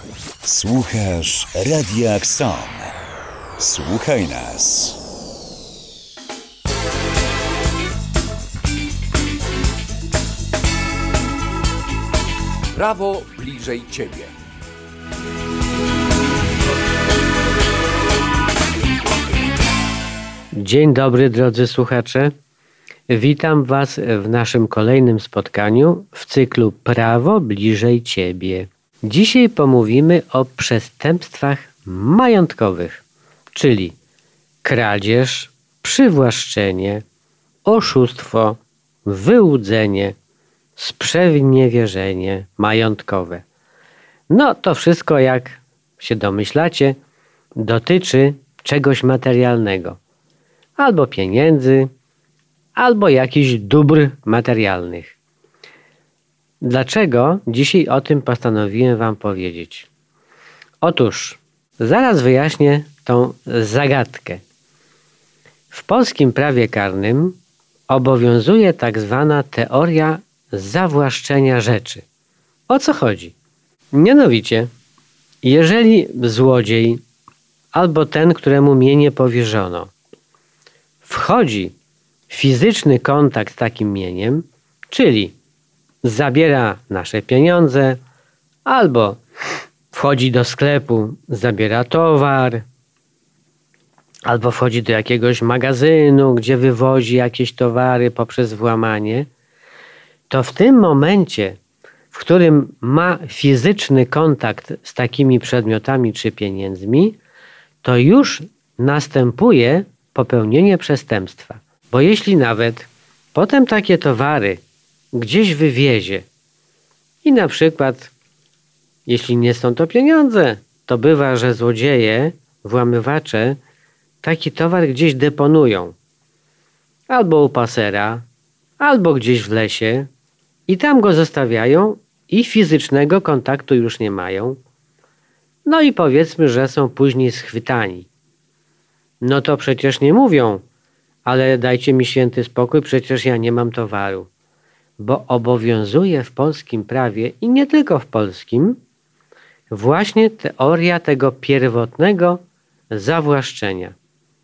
Słuchasz Radia Xon. Słuchaj nas. Prawo bliżej Ciebie. Dzień dobry, drodzy słuchacze. Witam Was w naszym kolejnym spotkaniu w cyklu Prawo bliżej Ciebie. Dzisiaj pomówimy o przestępstwach majątkowych, czyli kradzież, przywłaszczenie, oszustwo, wyłudzenie, sprzeniewierzenie majątkowe. No to wszystko, jak się domyślacie, dotyczy czegoś materialnego. Albo pieniędzy, albo jakichś dóbr materialnych. Dlaczego dzisiaj o tym postanowiłem Wam powiedzieć? Otóż, zaraz wyjaśnię tą zagadkę. W polskim prawie karnym obowiązuje tak zwana teoria zawłaszczenia rzeczy. O co chodzi? Mianowicie, jeżeli złodziej albo ten, któremu mienie powierzono, wchodzi w fizyczny kontakt z takim mieniem, czyli zabiera nasze pieniądze, albo wchodzi do sklepu, zabiera towar, albo wchodzi do jakiegoś magazynu, gdzie wywozi jakieś towary poprzez włamanie, to w tym momencie, w którym ma fizyczny kontakt z takimi przedmiotami czy pieniędzmi, to już następuje popełnienie przestępstwa. Bo jeśli nawet potem takie towary gdzieś wywiezie i na przykład, jeśli nie są to pieniądze, to bywa, że złodzieje, włamywacze taki towar gdzieś deponują. Albo u pasera, albo gdzieś w lesie i tam go zostawiają i fizycznego kontaktu już nie mają. No i powiedzmy, że są później schwytani. No to przecież nie mówią, ale dajcie mi święty spokój, przecież ja nie mam towaru. Bo obowiązuje w polskim prawie i nie tylko w polskim właśnie teoria tego pierwotnego zawłaszczenia.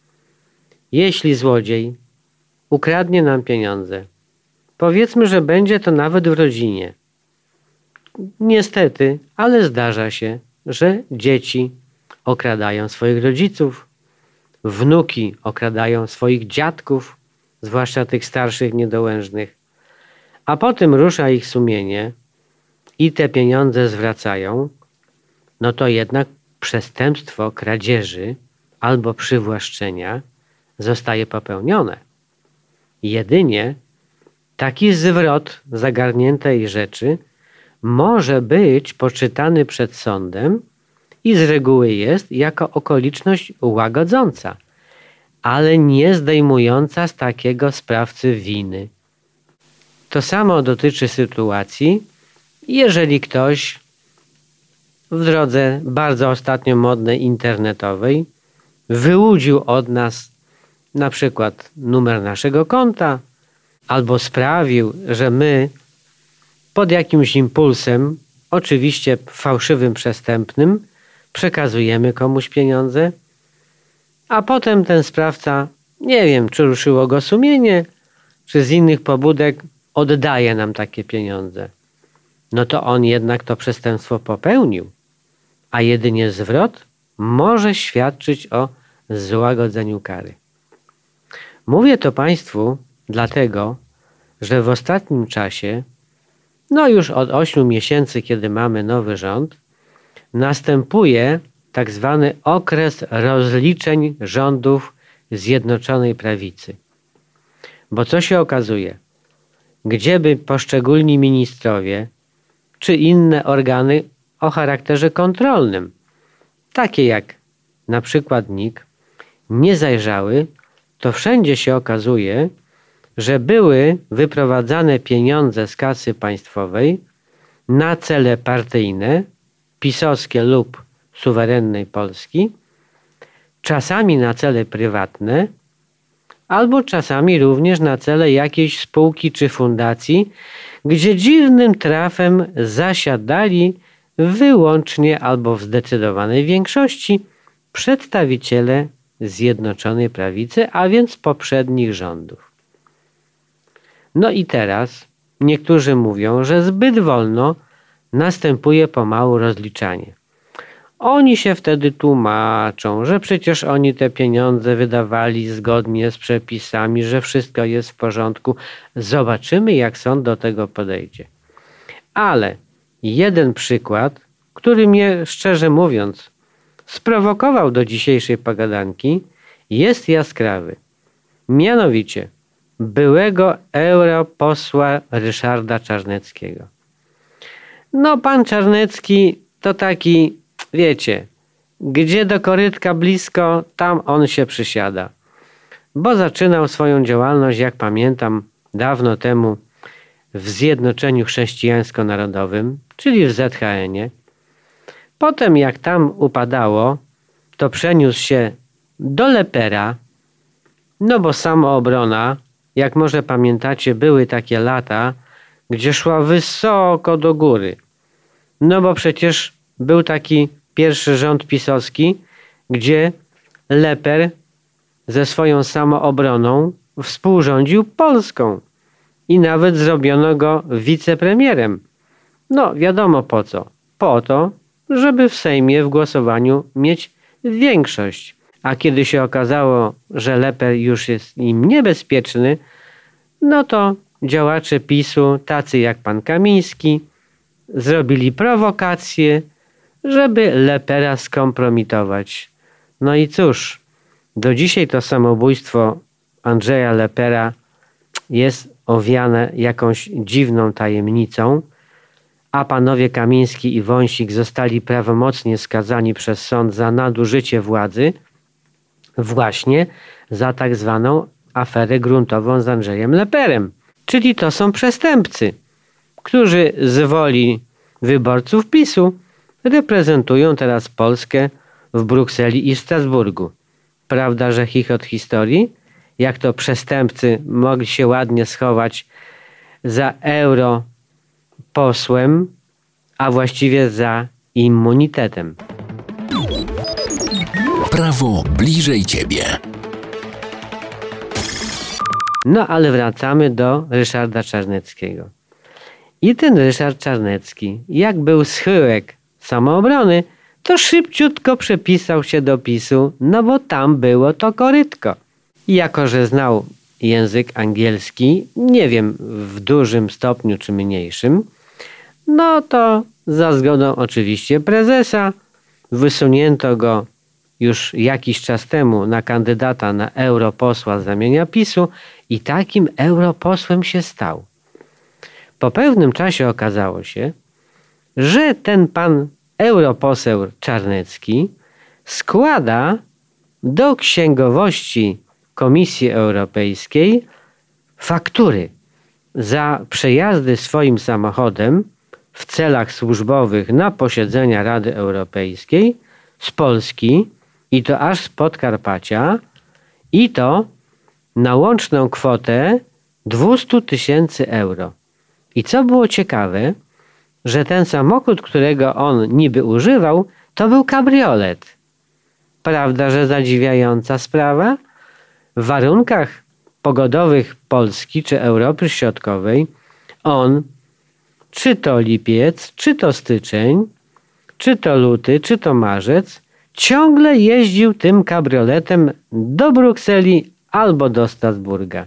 Jeśli złodziej ukradnie nam pieniądze, powiedzmy, że będzie to nawet w rodzinie. Niestety, ale zdarza się, że dzieci okradają swoich rodziców, wnuki okradają swoich dziadków, zwłaszcza tych starszych, niedołężnych, a potem rusza ich sumienie i te pieniądze zwracają, no to jednak przestępstwo kradzieży albo przywłaszczenia zostaje popełnione. Jedynie taki zwrot zagarniętej rzeczy może być poczytany przed sądem i z reguły jest jako okoliczność łagodząca, ale nie zdejmująca z takiego sprawcy winy. To samo dotyczy sytuacji, jeżeli ktoś w drodze bardzo ostatnio modnej internetowej wyłudził od nas na przykład numer naszego konta albo sprawił, że my pod jakimś impulsem, oczywiście fałszywym, przestępnym, przekazujemy komuś pieniądze, a potem ten sprawca, nie wiem, czy ruszyło go sumienie, czy z innych pobudek oddaje nam takie pieniądze. No to on jednak to przestępstwo popełnił, a jedynie zwrot może świadczyć o złagodzeniu kary. Mówię to Państwu dlatego, że w ostatnim czasie, no już od 8 miesięcy, kiedy mamy nowy rząd, następuje tak zwany okres rozliczeń rządów Zjednoczonej Prawicy. Bo co się okazuje? Gdzieby poszczególni ministrowie czy inne organy o charakterze kontrolnym, takie jak na przykład NIK, nie zajrzały, to wszędzie się okazuje, że były wyprowadzane pieniądze z kasy państwowej na cele partyjne, pisowskie lub suwerennej Polski, czasami na cele prywatne, albo czasami również na cele jakiejś spółki czy fundacji, gdzie dziwnym trafem zasiadali wyłącznie albo w zdecydowanej większości przedstawiciele Zjednoczonej Prawicy, a więc poprzednich rządów. No i teraz niektórzy mówią, że zbyt wolno następuje pomału rozliczanie. Oni się wtedy tłumaczą, że przecież oni te pieniądze wydawali zgodnie z przepisami, że wszystko jest w porządku. Zobaczymy, jak sąd do tego podejdzie. Ale jeden przykład, który mnie, szczerze mówiąc, sprowokował do dzisiejszej pogadanki, jest jaskrawy. Mianowicie byłego europosła Ryszarda Czarneckiego. No, pan Czarnecki to taki, wiecie, gdzie do korytka blisko, tam on się przysiada. Bo zaczynał swoją działalność, jak pamiętam, dawno temu w Zjednoczeniu Chrześcijańsko-Narodowym, czyli w ZHN-ie. Potem jak tam upadało, to przeniósł się do Lepera, no bo Samoobrona, jak może pamiętacie, były takie lata, gdzie szła wysoko do góry. No bo przecież był taki pierwszy rząd pisowski, gdzie Leper ze swoją Samoobroną współrządził Polską i nawet zrobiono go wicepremierem. No wiadomo po co. Po to, żeby w Sejmie w głosowaniu mieć większość. A kiedy się okazało, że Leper już jest im niebezpieczny, no to działacze PiS-u, tacy jak pan Kamiński, zrobili prowokację, żeby Lepera skompromitować. No i cóż, do dzisiaj to samobójstwo Andrzeja Lepera jest owiane jakąś dziwną tajemnicą, a panowie Kamiński i Wąsik zostali prawomocnie skazani przez sąd za nadużycie władzy właśnie za tak zwaną aferę gruntową z Andrzejem Leperem. Czyli to są przestępcy, którzy z woli wyborców PiS-u reprezentują teraz Polskę w Brukseli i w Strasburgu. Prawda, że chichot historii? Jak to przestępcy mogli się ładnie schować za europosłem, a właściwie za immunitetem. Prawo bliżej ciebie. No ale wracamy do Ryszarda Czarneckiego. I ten Ryszard Czarnecki, jak był schyłek Samoobrony, to szybciutko przepisał się do PiS-u, no bo tam było to korytko. I jako że znał język angielski, nie wiem w dużym stopniu czy mniejszym, no to za zgodą oczywiście prezesa wysunięto go już jakiś czas temu na kandydata na europosła z ramienia PiS-u i takim europosłem się stał. Po pewnym czasie okazało się, że ten pan europoseł Czarnecki składa do księgowości Komisji Europejskiej faktury za przejazdy swoim samochodem w celach służbowych na posiedzenia Rady Europejskiej z Polski i to aż z Podkarpacia i to na łączną kwotę 200 000 euro. I co było ciekawe, że ten samochód, którego on niby używał, to był kabriolet. Prawda, że zadziwiająca sprawa? W warunkach pogodowych Polski czy Europy Środkowej on, czy to lipiec, czy to styczeń, czy to luty, czy to marzec, ciągle jeździł tym kabrioletem do Brukseli albo do Strasburga.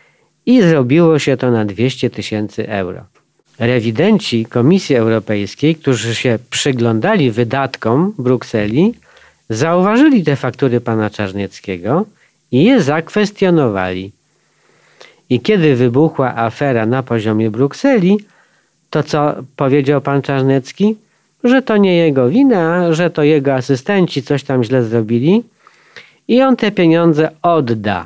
I zrobiło się to na 200 000 euro. Rewidenci Komisji Europejskiej, którzy się przyglądali wydatkom Brukseli, zauważyli te faktury pana Czarneckiego i je zakwestionowali. I kiedy wybuchła afera na poziomie Brukseli, to co powiedział pan Czarnecki? Że to nie jego wina, że to jego asystenci coś tam źle zrobili i on te pieniądze odda.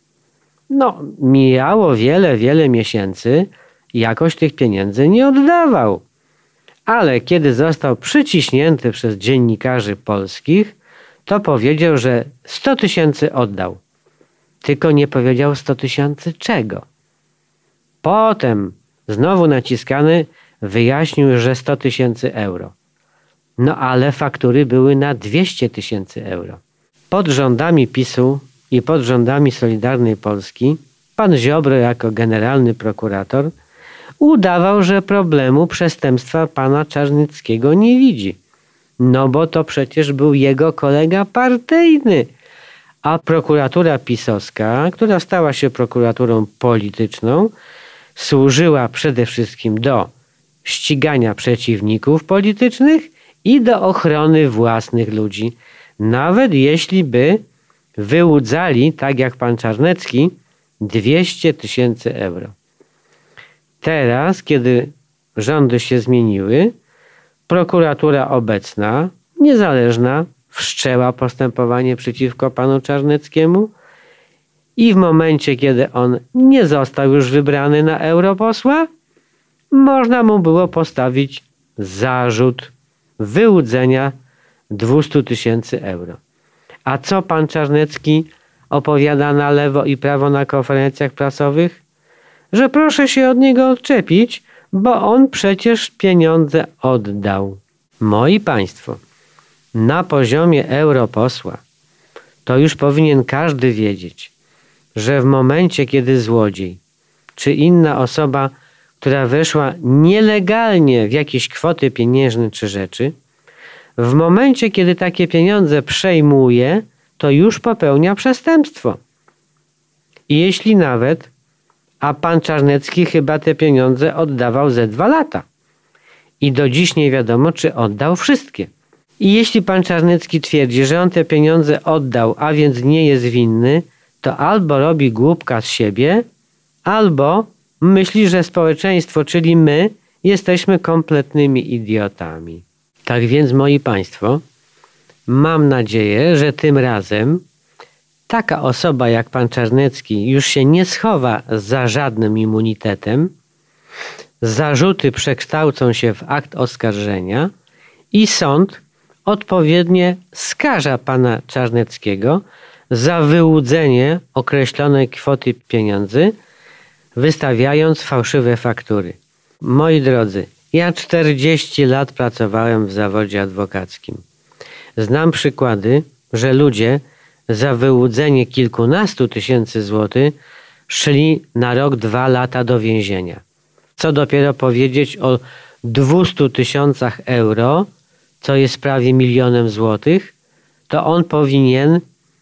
No, mijało wiele miesięcy i jakoś tych pieniędzy nie oddawał. Ale kiedy został przyciśnięty przez dziennikarzy polskich, to powiedział, że 100 000 oddał. Tylko nie powiedział 100 000 czego. Potem, znowu naciskany, wyjaśnił, że 100 000 euro. No ale faktury były na 200 000 euro. Pod rządami PiS-u i pod rządami Solidarnej Polski pan Ziobro jako generalny prokurator udawał, że problemu przestępstwa pana Czarneckiego nie widzi. No bo to przecież był jego kolega partyjny. A prokuratura pisowska, która stała się prokuraturą polityczną, służyła przede wszystkim do ścigania przeciwników politycznych i do ochrony własnych ludzi. Nawet jeśli by wyłudzali, tak jak pan Czarnecki, 200 000 euro. Teraz, kiedy rządy się zmieniły, prokuratura obecna, niezależna, wszczęła postępowanie przeciwko panu Czarneckiemu i w momencie, kiedy on nie został już wybrany na europosła, można mu było postawić zarzut wyłudzenia 200 000 euro. A co pan Czarnecki opowiada na lewo i prawo na konferencjach prasowych? Że proszę się od niego odczepić, bo on przecież pieniądze oddał. Moi państwo, na poziomie europosła to już powinien każdy wiedzieć, że w momencie, kiedy złodziej czy inna osoba, która weszła nielegalnie w jakieś kwoty pieniężne czy rzeczy, w momencie, kiedy takie pieniądze przejmuje, to już popełnia przestępstwo. I jeśli nawet, a pan Czarnecki chyba te pieniądze oddawał ze 2 lata. I do dziś nie wiadomo, czy oddał wszystkie. I jeśli pan Czarnecki twierdzi, że on te pieniądze oddał, a więc nie jest winny, to albo robi głupka z siebie, albo myśli, że społeczeństwo, czyli my, jesteśmy kompletnymi idiotami. Tak więc, moi państwo, mam nadzieję, że tym razem taka osoba jak pan Czarnecki już się nie schowa za żadnym immunitetem, zarzuty przekształcą się w akt oskarżenia i sąd odpowiednio skarża pana Czarneckiego za wyłudzenie określonej kwoty pieniędzy, wystawiając fałszywe faktury. Moi drodzy, ja 40 lat pracowałem w zawodzie adwokackim. Znam przykłady, że ludzie za wyłudzenie kilkunastu tysięcy złotych szli na rok, 2 lata do więzienia. Co dopiero powiedzieć o 200 000 euro, co jest prawie 1 000 000 złotych, to on powinien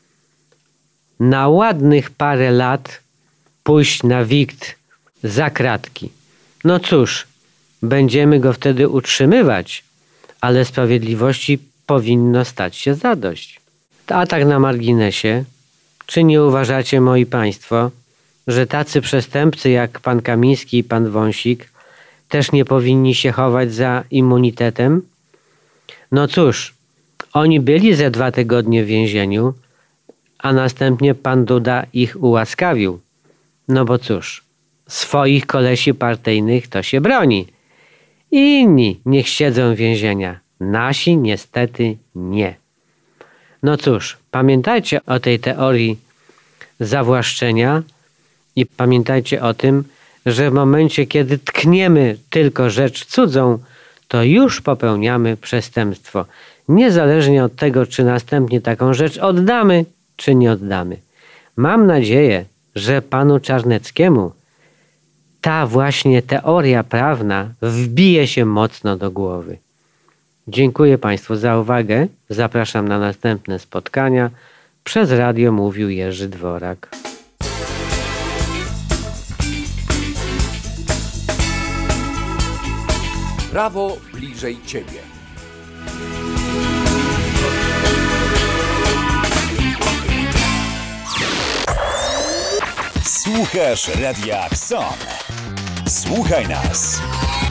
na ładnych parę lat pójść na wikt za kratki. No cóż, będziemy go wtedy utrzymywać, ale sprawiedliwości powinno stać się zadość. A tak na marginesie, czy nie uważacie, moi państwo, że tacy przestępcy jak pan Kamiński i pan Wąsik też nie powinni się chować za immunitetem? No cóż, oni byli ze 2 tygodnie w więzieniu, a następnie pan Duda ich ułaskawił. No bo cóż, swoich kolesi partyjnych to się broni. Inni niech siedzą w więzienia. Nasi niestety nie. No cóż, pamiętajcie o tej teorii zawłaszczenia i pamiętajcie o tym, że w momencie, kiedy tkniemy tylko rzecz cudzą, to już popełniamy przestępstwo. Niezależnie od tego, czy następnie taką rzecz oddamy, czy nie oddamy. Mam nadzieję, że panu Czarneckiemu ta właśnie teoria prawna wbije się mocno do głowy. Dziękuję państwu za uwagę. Zapraszam na następne spotkania. Przez radio mówił Jerzy Dworak. Prawo bliżej ciebie. Słuchasz Radia Kson. Słuchaj nas.